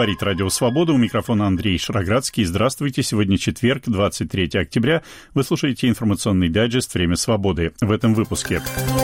Говорит Радио Свобода, у микрофона Андрей Шароградский. Здравствуйте, сегодня четверг, 23 октября. Вы слушаете информационный дайджест «Время свободы». В этом выпуске.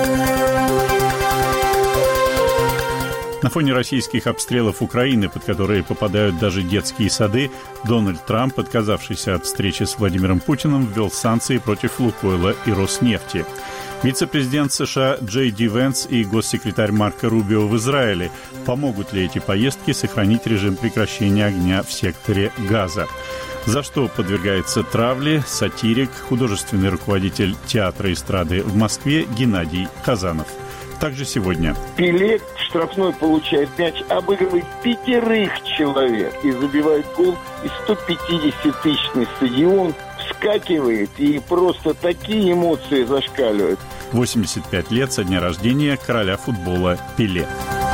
На фоне российских обстрелов Украины, под которые попадают даже детские сады, Дональд Трамп, отказавшийся от встречи с Владимиром Путиным, ввел санкции против Лукойла и Роснефти. Вице-президент США Джей Ди Венс и госсекретарь Марко Рубио в Израиле. Помогут ли эти поездки сохранить режим прекращения огня в секторе Газа? За что подвергается травле сатирик, художественный руководитель театра эстрады в Москве Геннадий Хазанов. Также сегодня. Пеле штрафной получает мяч, обыгрывает 5 человек и забивает гол. И 150-тысячный стадион вскакивает, и просто такие эмоции зашкаливают. 85 лет со дня рождения короля футбола Пеле.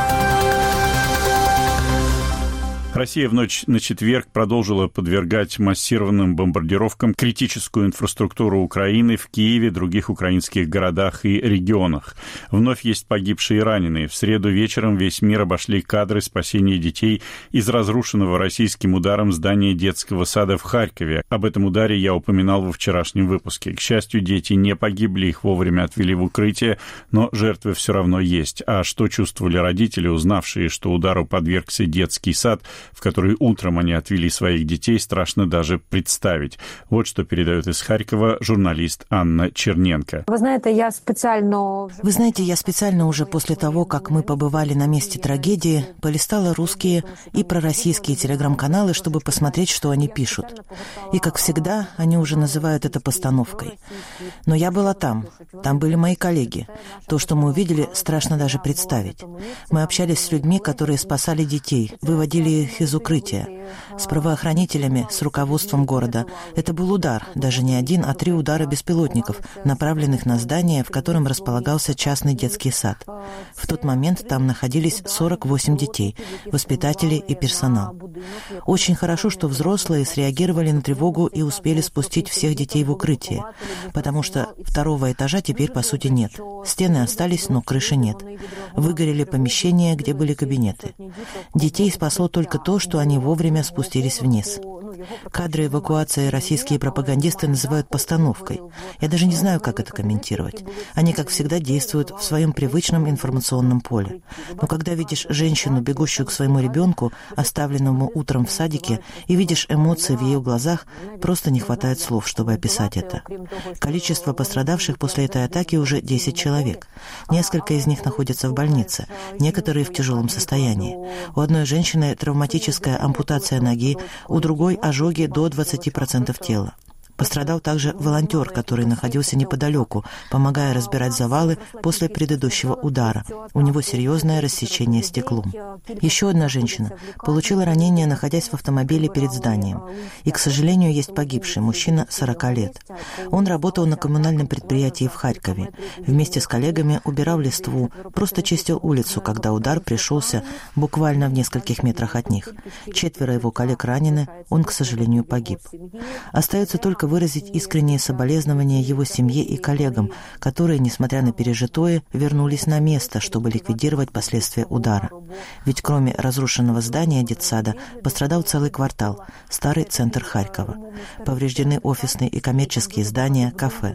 Россия в ночь на четверг продолжила подвергать массированным бомбардировкам критическую инфраструктуру Украины в Киеве, других украинских городах и регионах. Вновь есть погибшие и раненые. В среду вечером весь мир обошли кадры спасения детей из разрушенного российским ударом здания детского сада в Харькове. Об этом ударе я упоминал во вчерашнем выпуске. К счастью, дети не погибли, их вовремя отвели в укрытие, но жертвы все равно есть. А что чувствовали родители, узнавшие, что удару подвергся детский сад, в который утром они отвели своих детей, страшно даже представить. Вот что передает из Харькова журналист Анна Черненко. Вы знаете, я специально уже после того, как мы побывали на месте трагедии, полистала русские и пророссийские телеграм-каналы, чтобы посмотреть, что они пишут. И, как всегда, они уже называют это постановкой. Но я была там были мои коллеги. То, что мы увидели, страшно даже представить. Мы общались с людьми, которые спасали детей, выводили их из укрытия, с правоохранителями, с руководством города. Это был удар, даже не один, а 3 удара беспилотников, направленных на здание, в котором располагался частный детский сад. В тот момент там находились 48 детей, воспитатели и персонал. Очень хорошо, что взрослые среагировали на тревогу и успели спустить всех детей в укрытие, потому что 2-го этажа теперь, по сути, нет. Стены остались, но крыши нет. Выгорели помещения, где были кабинеты. Детей спасло только то, что они вовремя спустились вниз. Кадры эвакуации российские пропагандисты называют постановкой. Я даже не знаю, как это комментировать. Они, как всегда, действуют в своем привычном информационном поле. Но когда видишь женщину, бегущую к своему ребенку, оставленному утром в садике, и видишь эмоции в ее глазах, просто не хватает слов, чтобы описать это. Количество пострадавших после этой атаки уже 10 человек. Несколько из них находятся в больнице, некоторые в тяжелом состоянии. У одной женщины травматическая ампутация ноги, у другой ожоги до 20% тела. Пострадал также волонтер, который находился неподалеку, помогая разбирать завалы после предыдущего удара. У него серьезное рассечение стеклом. Еще одна женщина получила ранение, находясь в автомобиле перед зданием. И, к сожалению, есть погибший мужчина 40 лет. Он работал на коммунальном предприятии в Харькове. Вместе с коллегами убирал листву, просто чистил улицу, когда удар пришелся буквально в нескольких метрах от них. 4 его коллег ранены, он, к сожалению, погиб. Остается только выразить искренние соболезнования его семье и коллегам, которые, несмотря на пережитое, вернулись на место, чтобы ликвидировать последствия удара. Ведь кроме разрушенного здания детсада пострадал целый квартал, старый центр Харькова. Повреждены офисные и коммерческие здания, кафе.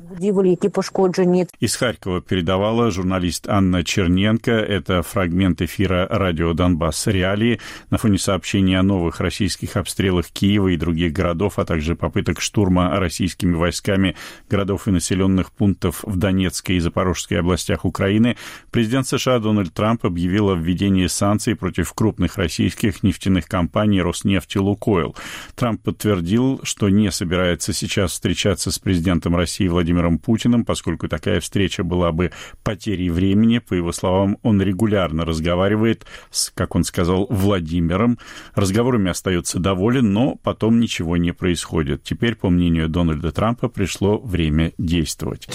Из Харькова передавала журналист Анна Черненко. Это фрагмент эфира радио «Донбасс. Реалии» на фоне сообщений о новых российских обстрелах Киева и других городов, а также попыток штурма российскими войсками городов и населенных пунктов в Донецкой и Запорожской областях Украины. Президент США Дональд Трамп объявил о введении санкций против крупных российских нефтяных компаний «Роснефть» и «Лукойл». Трамп подтвердил, что не собирается сейчас встречаться с президентом России Владимиром Путиным, поскольку такая встреча была бы потерей времени. По его словам, он регулярно разговаривает с, как он сказал, Владимиром. Разговорами остается доволен, но потом ничего не происходит. Теперь, по мнению Дональда Трампа, пришло время действовать.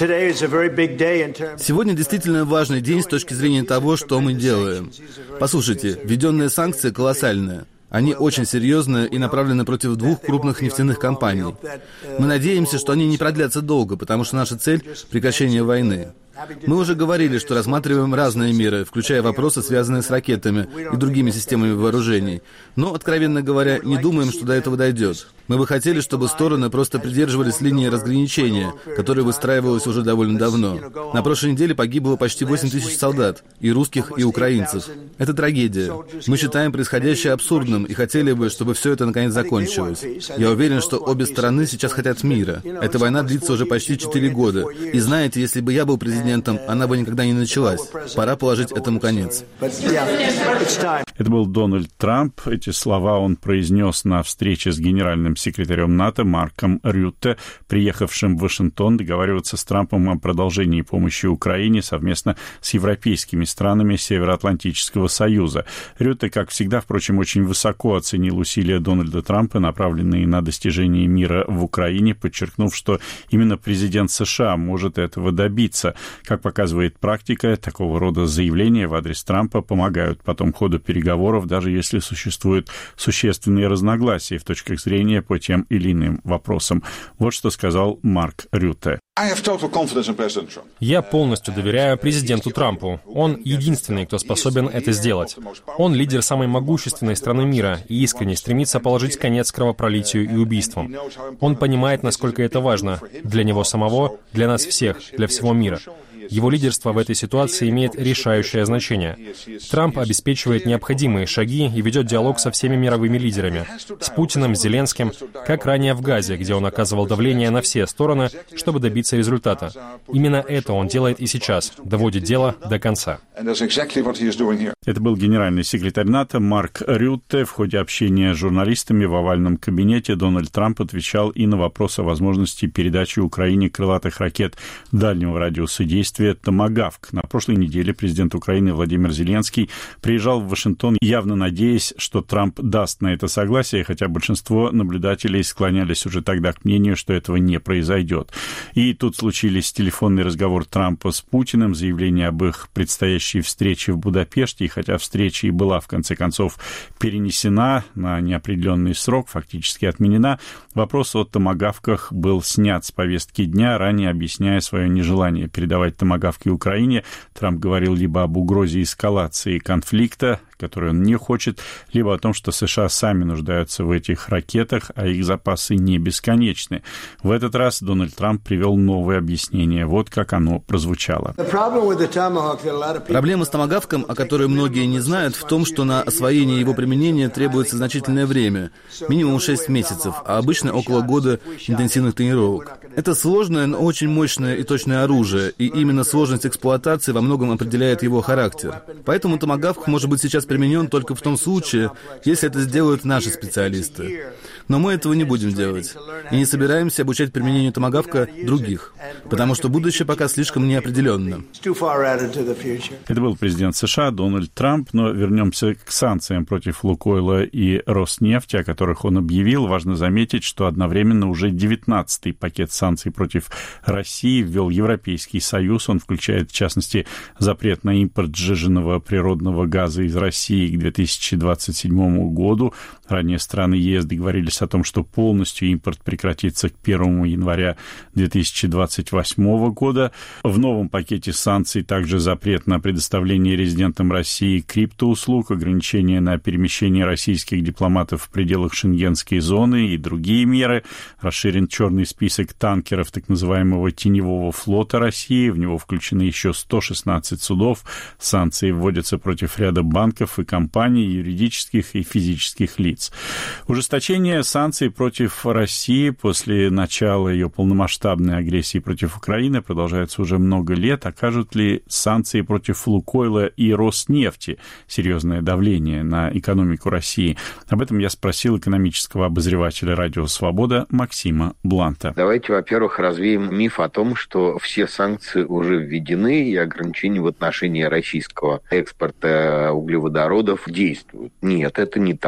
Сегодня действительно важный день с точки зрения того, что мы делаем. Послушайте, введенные санкции колоссальные. Они очень серьезные и направлены против 2 крупных нефтяных компаний. Мы надеемся, что они не продлятся долго, потому что наша цель — прекращение войны. Мы уже говорили, что рассматриваем разные меры, включая вопросы, связанные с ракетами и другими системами вооружений. Но, откровенно говоря, не думаем, что до этого дойдет. Мы бы хотели, чтобы стороны просто придерживались линии разграничения, которая выстраивалась уже довольно давно. На прошлой неделе погибло почти 8 тысяч солдат, и русских, и украинцев. Это трагедия. Мы считаем происходящее абсурдным и хотели бы, чтобы все это наконец закончилось. Я уверен, что обе стороны сейчас хотят мира. Эта война длится уже почти 4 года. И знаете, если бы я был президентом, она бы никогда не началась. Пора положить этому конец. Это был Дональд Трамп. Эти слова он произнес на встрече с генеральным секретарем НАТО Марком Рютте, приехавшим в Вашингтон договариваться с Трампом о продолжении помощи Украине совместно с европейскими странами Североатлантического союза. Рютте, как всегда, впрочем, очень высоко оценил усилия Дональда Трампа, направленные на достижение мира в Украине, подчеркнув, что именно президент США может этого добиться. Как показывает практика, такого рода заявления в адрес Трампа помогают потом ходу переговоров, даже если существуют существенные разногласия в точках зрения по тем или иным вопросам. Вот что сказал Марк Рютте. Я полностью доверяю президенту Трампу. Он единственный, кто способен это сделать. Он лидер самой могущественной страны мира и искренне стремится положить конец кровопролитию и убийствам. Он понимает, насколько это важно для него самого, для нас всех, для всего мира. Его лидерство в этой ситуации имеет решающее значение. Трамп обеспечивает необходимые шаги и ведет диалог со всеми мировыми лидерами. С Путиным, с Зеленским, как ранее в Газе, где он оказывал давление на все стороны, чтобы добиться результата. Именно это он делает и сейчас, доводит дело до конца. Это был генеральный секретарь НАТО Марк Рютте. В ходе общения с журналистами в овальном кабинете Дональд Трамп отвечал и на вопрос о возможности передачи Украине крылатых ракет дальнего радиуса действия «Томагавк». На прошлой неделе президент Украины Владимир Зеленский приезжал в Вашингтон, явно надеясь, что Трамп даст на это согласие, хотя большинство наблюдателей склонялись уже тогда к мнению, что этого не произойдет. И тут случились телефонный разговор Трампа с Путиным, заявление об их предстоящей встрече в Будапеште, и хотя встреча и была, в конце концов, перенесена на неопределенный срок, фактически отменена, вопрос о томагавках был снят с повестки дня, ранее объясняя свое нежелание передавать томагавки Украине. Трамп говорил либо об угрозе эскалации конфликта, который он не хочет, либо о том, что США сами нуждаются в этих ракетах, а их запасы не бесконечны. В этот раз Дональд Трамп привел новое объяснение. Вот как оно прозвучало. Проблема с томагавком, о которой многие не знают, в том, что на освоение его применения требуется значительное время, минимум 6 месяцев, а обычно около года интенсивных тренировок. Это сложное, но очень мощное и точное оружие, и именно сложность эксплуатации во многом определяет его характер. Поэтому томагавк может быть сейчас применен только в том случае, если это сделают наши специалисты. Но мы этого не будем делать. И не собираемся обучать применению томагавка других, потому что будущее пока слишком неопределенно. Это был президент США Дональд Трамп, но вернемся к санкциям против Лукойла и Роснефти, о которых он объявил. Важно заметить, что одновременно уже 19-й пакет санкций против России ввел Европейский Союз. Он включает, в частности, запрет на импорт сжиженного природного газа из России к 2027 году. Ранее страны ЕС договорились о том, что полностью импорт прекратится к 1 января 2028 года. В новом пакете санкций также запрет на предоставление резидентам России криптоуслуг, ограничения на перемещение российских дипломатов в пределах Шенгенской зоны и другие меры. Расширен черный список танкеров так называемого теневого флота России. В него включены еще 116 судов. Санкции вводятся против ряда банков и компаний, юридических и физических лиц. Ужесточение санкций против России после начала ее полномасштабной агрессии против Украины продолжается уже много лет. Окажут ли санкции против Лукойла и Роснефти серьезное давление на экономику России? Об этом я спросил экономического обозревателя «Радио Свобода» Максима Бланта. Давайте, во-первых, развеем миф о том, что все санкции уже введены и ограничения в отношении российского экспорта углеводородов действуют. Нет, это не так.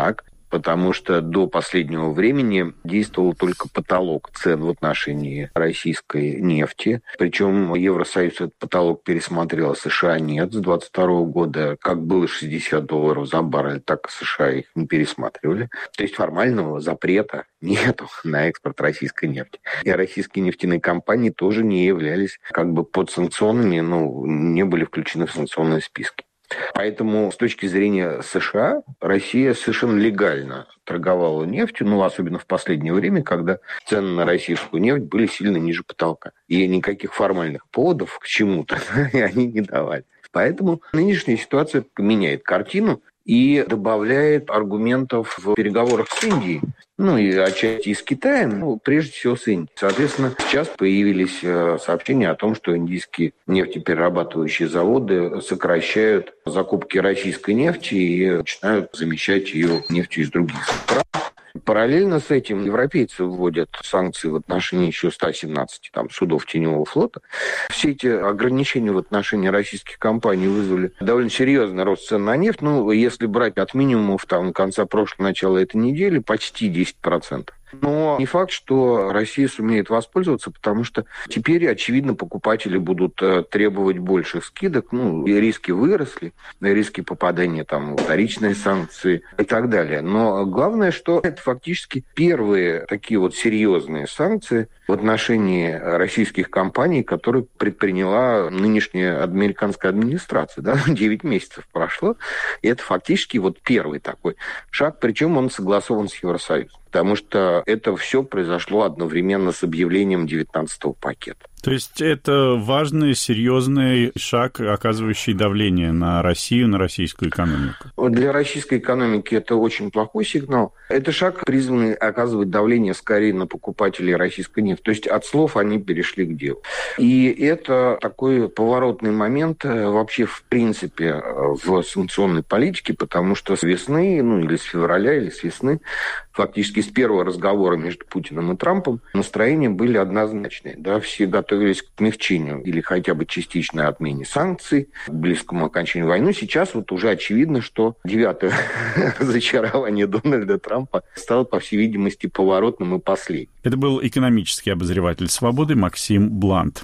потому что до последнего времени действовал только потолок цен в отношении российской нефти. Причем Евросоюз этот потолок пересмотрел, а США нет. С 2022 года как было $60 за баррель, так и США их не пересматривали. То есть формального запрета нету на экспорт российской нефти. И российские нефтяные компании тоже не являлись как бы подсанкционными, не были включены в санкционные списки. Поэтому с точки зрения США, Россия совершенно легально торговала нефтью, особенно в последнее время, когда цены на российскую нефть были сильно ниже потолка. И никаких формальных поводов к чему-то они не давали. Поэтому нынешняя ситуация меняет картину и добавляет аргументов в переговорах с Индией, и отчасти и с Китаем, прежде всего с Индией. Соответственно, сейчас появились сообщения о том, что индийские нефтеперерабатывающие заводы сокращают закупки российской нефти и начинают замещать ее нефтью из других стран. Параллельно с этим европейцы вводят санкции в отношении еще 117 судов теневого флота. Все эти ограничения в отношении российских компаний вызвали довольно серьезный рост цен на нефть. Если брать от минимумов конца прошлого, начала этой недели, почти 10%. Но не факт, что Россия сумеет воспользоваться, потому что теперь, очевидно, покупатели будут требовать больших скидок. И риски выросли, риски попадания в вторичные санкции и так далее. Но главное, что это фактически первые такие серьезные санкции в отношении российских компаний, которые предприняла нынешняя американская администрация. 9 месяцев прошло, и это фактически первый такой шаг, причем он согласован с Евросоюзом. Потому что это все произошло одновременно с объявлением 19-го пакета. То есть это важный, серьезный шаг, оказывающий давление на Россию, на российскую экономику? Для российской экономики это очень плохой сигнал. Это шаг, призванный оказывать давление скорее на покупателей российской нефти. То есть от слов они перешли к делу. И это такой поворотный момент вообще в принципе в санкционной политике, потому что с весны, или с февраля, или с весны, фактически с первого разговора между Путиным и Трампом настроения были однозначные. Все готовились к смягчению или хотя бы частичной отмене санкций, к близкому окончанию войны. Сейчас уже очевидно, что 9-е разочарование Дональда Трампа стало, по всей видимости, поворотным и последним. Это был экономический обозреватель «Свободы» Максим Блант.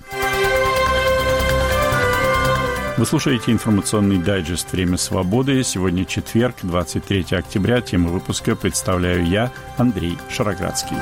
Вы слушаете информационный дайджест «Время свободы». Сегодня четверг, 23 октября. Тему выпуска представляю я, Андрей Шароградский.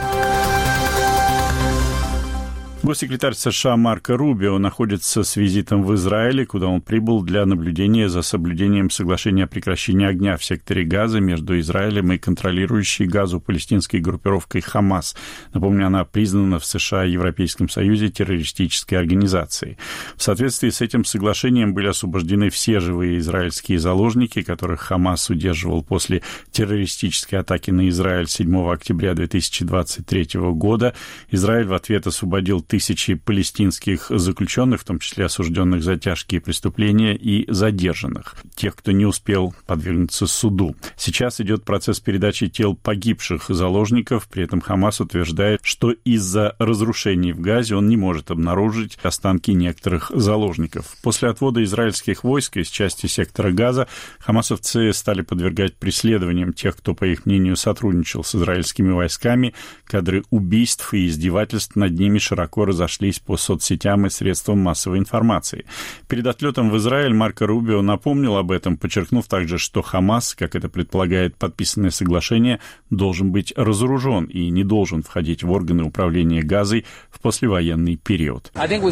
Госсекретарь США Марко Рубио находится с визитом в Израиле, куда он прибыл для наблюдения за соблюдением соглашения о прекращении огня в секторе Газа между Израилем и контролирующей Газу палестинской группировкой «Хамас». Напомню, она признана в США и Европейском Союзе террористической организацией. В соответствии с этим соглашением были освобождены все живые израильские заложники, которых «Хамас» удерживал после террористической атаки на Израиль 7 октября 2023 года. Израиль в ответ освободил тысячи палестинских заключенных, в том числе осужденных за тяжкие преступления и задержанных, тех, кто не успел подвергнуться суду. Сейчас идет процесс передачи тел погибших заложников, при этом Хамас утверждает, что из-за разрушений в Газе он не может обнаружить останки некоторых заложников. После отвода израильских войск из части сектора Газа хамасовцы стали подвергать преследованиям тех, кто, по их мнению, сотрудничал с израильскими войсками. Кадры убийств и издевательств над ними широко разошлись по соцсетям и средствам массовой информации. Перед отлетом в Израиль Марко Рубио напомнил об этом, подчеркнув также, что Хамас, как это предполагает подписанное соглашение, должен быть разоружен и не должен входить в органы управления Газой в послевоенный период.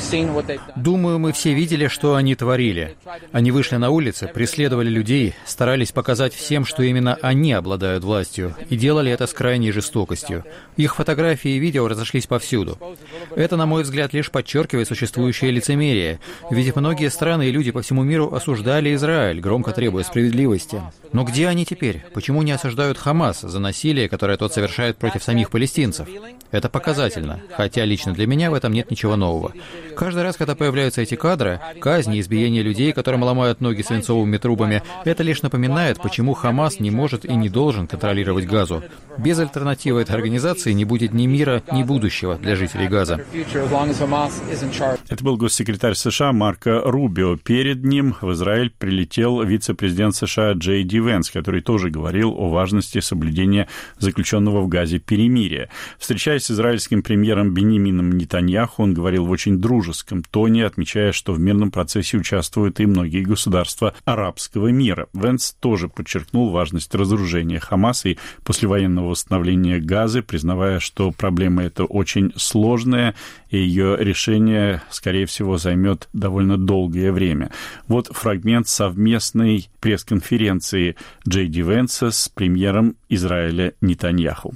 Думаю, мы все видели, что они творили. Они вышли на улицы, преследовали людей, старались показать всем, что именно они обладают властью, и делали это с крайней жестокостью. Их фотографии и видео разошлись повсюду. Это, на мой взгляд, лишь подчеркивает существующее лицемерие, ведь многие страны и люди по всему миру осуждали Израиль, громко требуя справедливости. Но где они теперь? Почему не осуждают Хамас за насилие, которое тот совершает против самих палестинцев? Это показательно, хотя лично для меня в этом нет ничего нового. Каждый раз, когда появляются эти кадры, казни, избиения людей, которым ломают ноги свинцовыми трубами, это лишь напоминает, почему Хамас не может и не должен контролировать Газу. Без альтернативы этой организации не будет ни мира, ни будущего для жителей Газа. Это был госсекретарь США Марко Рубио. Перед ним в Израиль прилетел вице-президент США Джей Ди Венс, который тоже говорил о важности соблюдения заключенного в Газе перемирия. Встречаясь с израильским премьером Биньямином Нетаньяху, он говорил в очень дружеском тоне, отмечая, что в мирном процессе участвуют и многие государства арабского мира. Венс тоже подчеркнул важность разоружения Хамаса и послевоенного восстановления Газы, признавая, что проблема эта очень сложная, и ее решение, скорее всего, займет довольно долгое время. Вот фрагмент совместной пресс-конференции Джей Ди Венса с премьером Израиля Нетаньяху.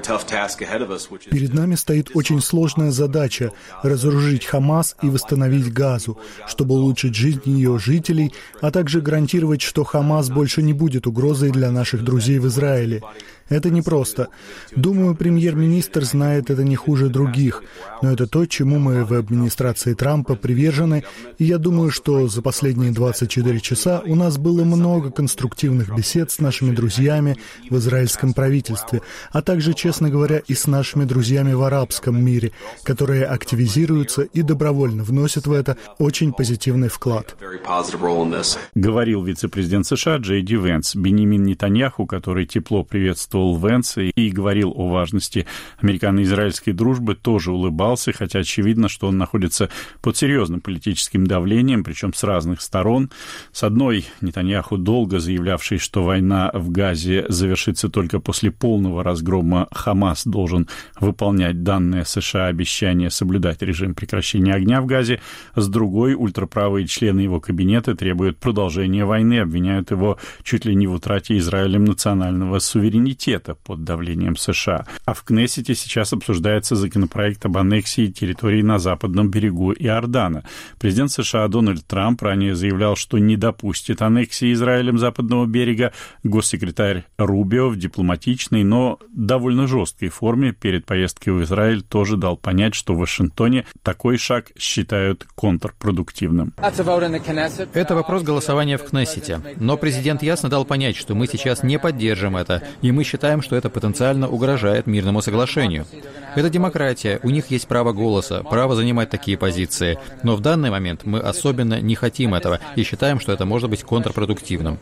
Перед нами стоит очень сложная задача – разоружить Хамас и восстановить Газу, чтобы улучшить жизнь ее жителей, а также гарантировать, что Хамас больше не будет угрозой для наших друзей в Израиле. Это непросто. Думаю, премьер-министр знает это не хуже других, но это то, чему мы в администрации Трампа привержены, и я думаю, что за последние 24 часа у нас было много конструктивных бесед с нашими друзьями в израильском правительстве, а также, честно говоря, и с нашими друзьями в арабском мире, которые активизируются и добровольно вносят в это очень позитивный вклад. Говорил вице-президент США Джей Ди Венс. Биньямин Нетаньяху, который тепло приветствовал Венса и говорил о важности американо-израильской дружбы, тоже улыбался, хотя очевидно, что он находится под серьезным политическим давлением, причем с разных сторон. С одной, Нетаньяху, долго заявлявший, что война в Газе завершится только после полного разгрома, Хамас должен выполнять данное США обещание соблюдать режим прекращения огня в Газе. С другой, ультраправые члены его кабинета требуют продолжения войны, обвиняют его чуть ли не в утрате Израилем национального суверенитета под давлением США. А в Кнессете сейчас обсуждается законопроект об аннексии территорий на западном берегу Иордана. Президент США Дональд Трамп ранее заявлял, что не допустит аннексии Израилем западного берега. Госсекретарь Рубио в дипломатичной, но довольно жесткой форме перед поездкой в Израиль тоже дал понять, что в Вашингтоне такой шаг считают контрпродуктивным. Это вопрос голосования в Кнессете. Но президент ясно дал понять, что мы сейчас не поддержим это, и мы считаем, что это потенциально угрожает мирному соглашению. Это демократия, у них есть право голоса, право занимать такие позиции. Но в данный момент мы особенно не хотим этого и считаем, что это может быть контрпродуктивным.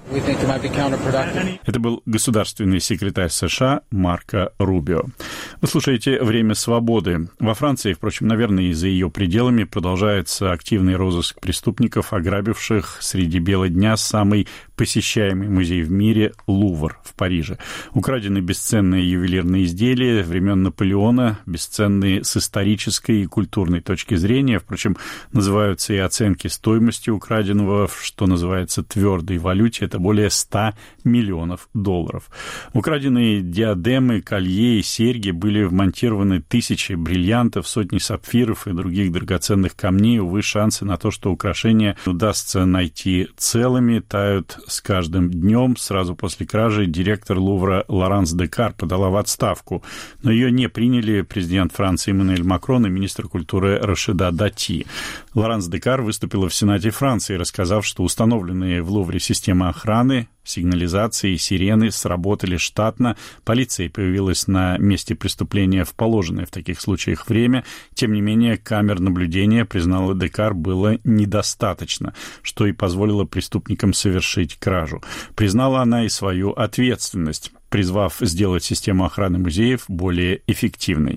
Это был государственный секретарь США Марко Рубио. Вы слушаете «Время свободы». Во Франции, впрочем, наверное, и за ее пределами продолжается активный розыск преступников, ограбивших среди бела дня самый посещаемый музей в мире – Лувр в Париже. Украдены бесценные ювелирные изделия времен Наполеона, бесценные с исторической и культурной точки зрения. Впрочем, называются и оценки стоимости украденного, в, что называется, твердой валюте. Это более 100 миллионов долларов. Украденные диадемы, колье и серьги были вмонтированы тысячи бриллиантов, сотни сапфиров и других драгоценных камней. Увы, шансы на то, что украшения удастся найти целыми, тают с каждым днем. Сразу после кражи директор Лувра Лоранс Декар подала в отставку, но ее не приняли президент Франции Эммануэль Макрон и министр культуры Рашида Дати. Лоранс Декар выступила в Сенате Франции, рассказав, что установленные в Лувре системы охраны, сигнализации и сирены сработали штатно. Полиция появилась на месте преступления в положенное в таких случаях время. Тем не менее, камер наблюдения, признала Декар, было недостаточно, что и позволило преступникам совершить кражу. Признала она и свою ответственность, призвав сделать систему охраны музеев более эффективной.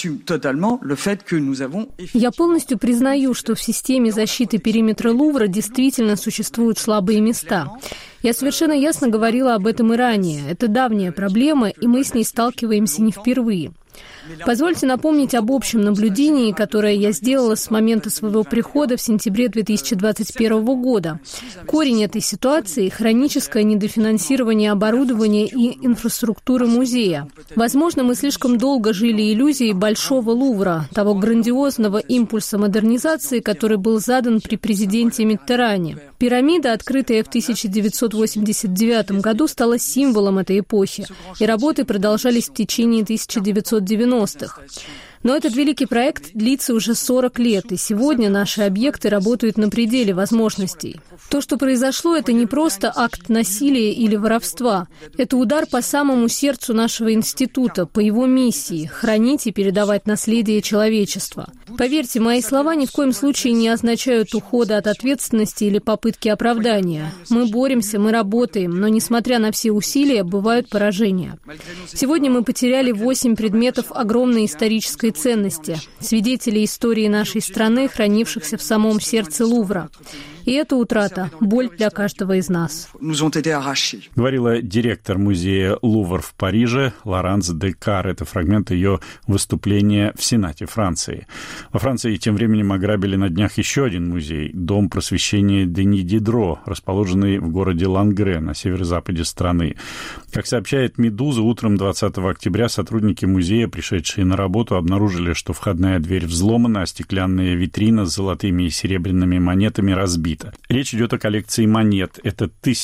Я полностью признаю, что в системе защиты периметра Лувра действительно существуют слабые места. Я совершенно ясно говорила об этом и ранее. Это давняя проблема, и мы с ней сталкиваемся не впервые. Позвольте напомнить об общем наблюдении, которое я сделала с момента своего прихода в сентябре 2021 года. Корень этой ситуации – хроническое недофинансирование оборудования и инфраструктуры музея. Возможно, мы слишком долго жили иллюзией Большого Лувра, того грандиозного импульса модернизации, который был задан при президенте Миттеране. Пирамида, открытая в 1989 году, стала символом этой эпохи, и работы продолжались в течение 1990-х. Но этот великий проект длится уже 40 лет, и сегодня наши объекты работают на пределе возможностей. То, что произошло, это не просто акт насилия или воровства. Это удар по самому сердцу нашего института, по его миссии – хранить и передавать наследие человечества. Поверьте, мои слова ни в коем случае не означают ухода от ответственности или попытки оправдания. Мы боремся, мы работаем, но, несмотря на все усилия, бывают поражения. Сегодня мы потеряли 8 предметов огромной исторической ценности, свидетелей истории нашей страны, хранившихся в самом сердце Лувра. И эта утрата – боль для каждого из нас. Говорила директор музея Лувр в Париже Лоранс Декар. Это фрагмент ее выступления в Сенате Франции. Во Франции тем временем ограбили на днях еще один музей – Дом просвещения Дени Дидро, расположенный в городе Лангре на северо-западе страны. Как сообщает «Медуза», утром 20 октября сотрудники музея, пришедшие на работу, обнаружили, что входная дверь взломана, а стеклянная витрина с золотыми и серебряными монетами разбита. Речь идет о коллекции монет. Это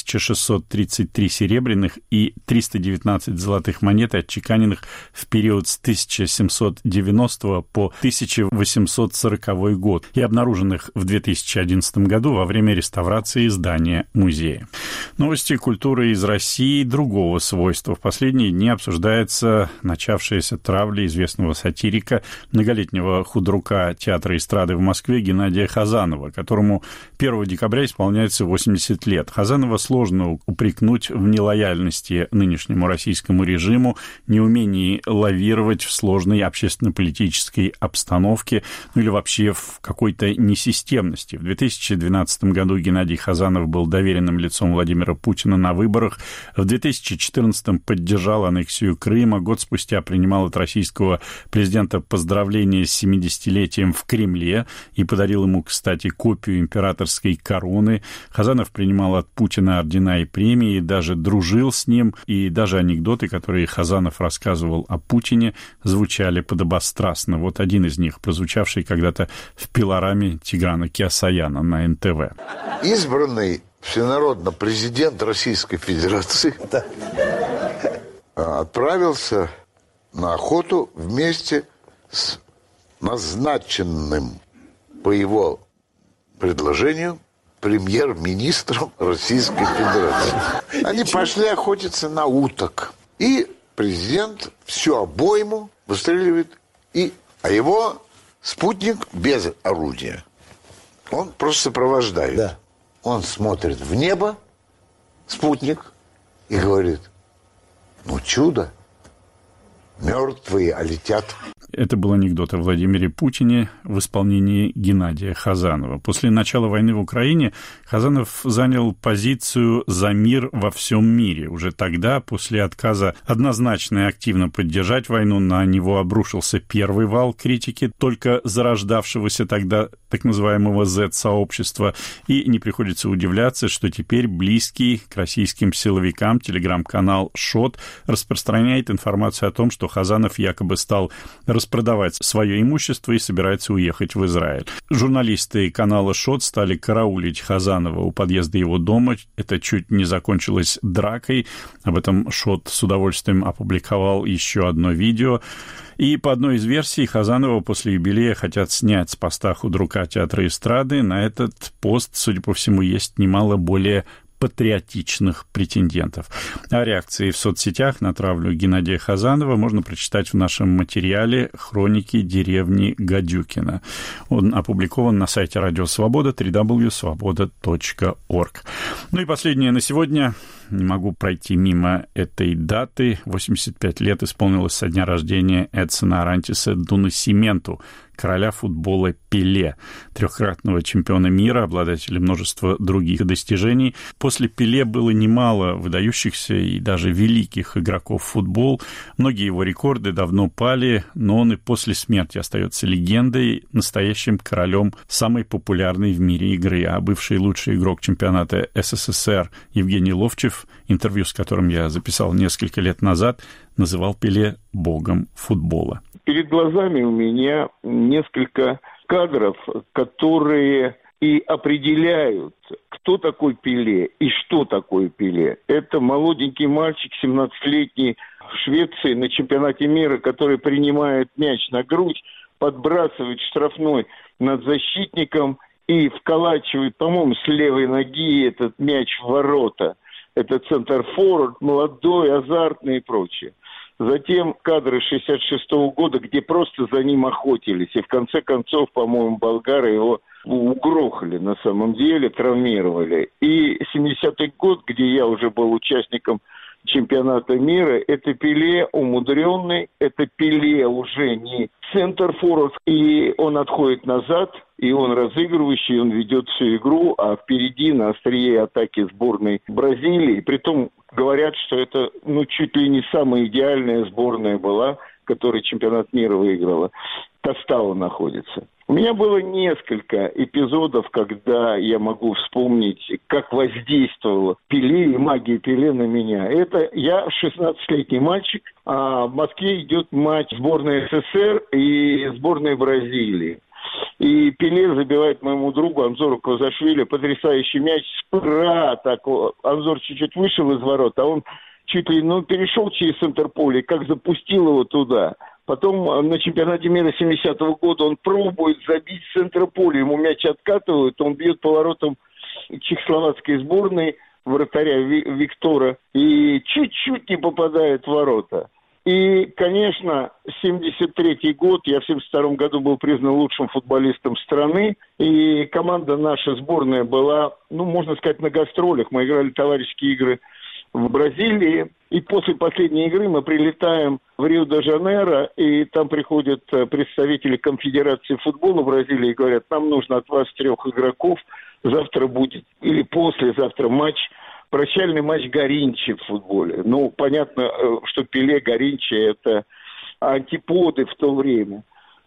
1633 серебряных и 319 золотых монет, отчеканенных в период с 1790 по 1840 год и обнаруженных в 2011 году во время реставрации здания музея. Новости культуры из России другого свойства. В последние дни обсуждается начавшаяся травля известного сатирика, многолетнего худрука театра эстрады в Москве Геннадия Хазанова, которому 1 декабря исполняется 80 лет. Хазанова сложно упрекнуть в нелояльности нынешнему российскому режиму, неумении лавировать в сложной общественно-политической обстановке, ну или вообще в какой-то несистемности. В 2012 году Геннадий Хазанов был доверенным лицом Владимира Путина на выборах. В 2014 поддержал аннексию Крыма. Год спустя принимал от российского президента поздравления с 70-летием в Кремле и подарил ему, кстати, копию императорской короны. Хазанов принимал от Путина ордена и премии, даже дружил с ним, и даже анекдоты, которые Хазанов рассказывал о Путине, звучали подобострастно. Вот один из них, прозвучавший когда-то в пилораме Тиграна Кеосаяна на НТВ. Избранный всенародно президент Российской Федерации отправился на охоту вместе с назначенным по его предложению премьер-министром Российской Федерации. Они пошли охотиться на уток. И президент всю обойму выстреливает, а его спутник без орудия. Он просто сопровождает. Да. Он смотрит в небо, спутник, и говорит: ну чудо, мертвые, а летят. Это был анекдот о Владимире Путине в исполнении Геннадия Хазанова. После начала войны в Украине Хазанов занял позицию за мир во всем мире. Уже тогда, после отказа однозначно и активно поддержать войну, на него обрушился первый вал критики, только зарождавшегося тогда так называемого Z-сообщества. И не приходится удивляться, что теперь близкий к российским силовикам телеграм-канал «Шот» распространяет информацию о том, что Хазанов якобы стал распродавать свое имущество и собирается уехать в Израиль. Журналисты канала «Шот» стали караулить Хазанова у подъезда его дома. Это чуть не закончилось дракой. Об этом «Шот» с удовольствием опубликовал еще одно видео. И по одной из версий Хазанова после юбилея хотят снять с поста худрука театра эстрады. На этот пост, судя по всему, есть немало более патриотичных претендентов. О реакции в соцсетях на травлю Геннадия Хазанова можно прочитать в нашем материале «Хроники деревни Гадюкина». Он опубликован на сайте Радио Свобода www.svoboda.org. Ну и последнее на сегодня. Не могу пройти мимо этой даты. 85 лет исполнилось со дня рождения Эдсона Арантиса Дунасименту, короля футбола Пеле, трехкратного чемпиона мира, обладателя множества других достижений. После Пеле было немало выдающихся и даже великих игроков в футбол. Многие его рекорды давно пали, но он и после смерти остается легендой, настоящим королем самой популярной в мире игры. А бывший лучший игрок чемпионата СССР Евгений Ловчев, интервью с которым я записал несколько лет назад, называл Пеле богом футбола. Перед глазами у меня несколько кадров, которые и определяют, кто такой Пеле и что такое Пеле. Это молоденький мальчик, 17-летний, в Швеции на чемпионате мира, который принимает мяч на грудь, подбрасывает штрафной над защитником и вколачивает, по-моему, с левой ноги этот мяч в ворота. Это центр-форвард, молодой, азартный и прочее. Затем кадры 66-го года, где просто за ним охотились. И в конце концов, по-моему, болгары его угрохали на самом деле, травмировали. И 70-й год, где я уже был участником чемпионата мира, это Пеле умудренный, это Пеле уже не центр-форвард, и он отходит назад, и он разыгрывающий, он ведет всю игру, а впереди на острие атаки сборной Бразилии. Притом говорят, что это чуть ли не самая идеальная сборная была, которая чемпионат мира выиграла. Тостава находится. У меня было несколько эпизодов, когда я могу вспомнить, как воздействовала Пеле и магия Пеле на меня. Это я 16-летний мальчик, а в Москве идет матч сборной СССР и сборной Бразилии. И Пеле забивает моему другу Анзору Квазашвили потрясающий мяч с пра. Анзор чуть-чуть вышел из ворот, а он чуть ли перешел через центр поля, как запустил его туда. Потом на чемпионате мира 70-го года он пробует забить с центра поля, ему мяч откатывают, он бьет поворотом чехословацкой сборной, вратаря Виктора, и чуть-чуть не попадает в ворота. И, конечно, 73-й год, я в 72-м году был признан лучшим футболистом страны, и команда наша сборная была, можно сказать, на гастролях. Мы играли товарищеские игры в Бразилии, и после последней игры мы прилетаем в Рио-де-Жанейро, и там приходят представители конфедерации футбола Бразилии и говорят, нам нужно от вас 3 игроков, завтра будет, или послезавтра матч, прощальный матч Гаринчи в футболе. Понятно, что Пеле, Гаринчи – это антиподы в то время.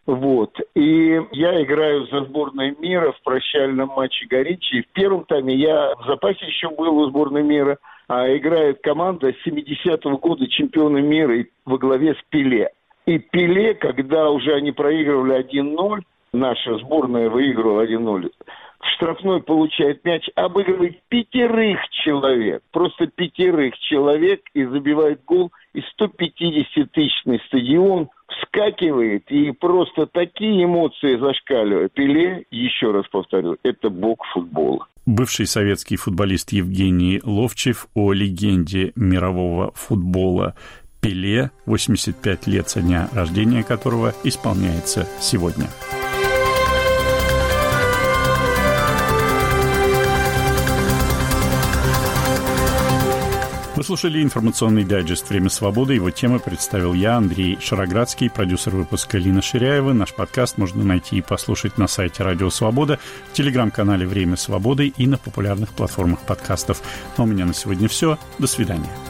И я играю за сборную мира в прощальном матче Гаринчи. И в первом тайме я в запасе еще был у сборной мира, а играет команда 70-го года чемпиона мира во главе с Пеле. И Пеле, когда уже они проигрывали 1-0, наша сборная выигрывала 1-0, в штрафной получает мяч, обыгрывает 5 человек, просто 5 человек и забивает гол, и 150-тысячный стадион вскакивает, и просто такие эмоции зашкаливают. Пеле, еще раз повторю, это бог футбола. Бывший советский футболист Евгений Ловчев о легенде мирового футбола Пеле, 85 лет со дня рождения которого исполняется сегодня. Вы слушали информационный дайджест «Время свободы». Его темы представил я, Андрей Шароградский, продюсер выпуска Лина Ширяева. Наш подкаст можно найти и послушать на сайте Радио Свобода, в телеграм-канале «Время свободы» и на популярных платформах подкастов. У меня на сегодня все. До свидания.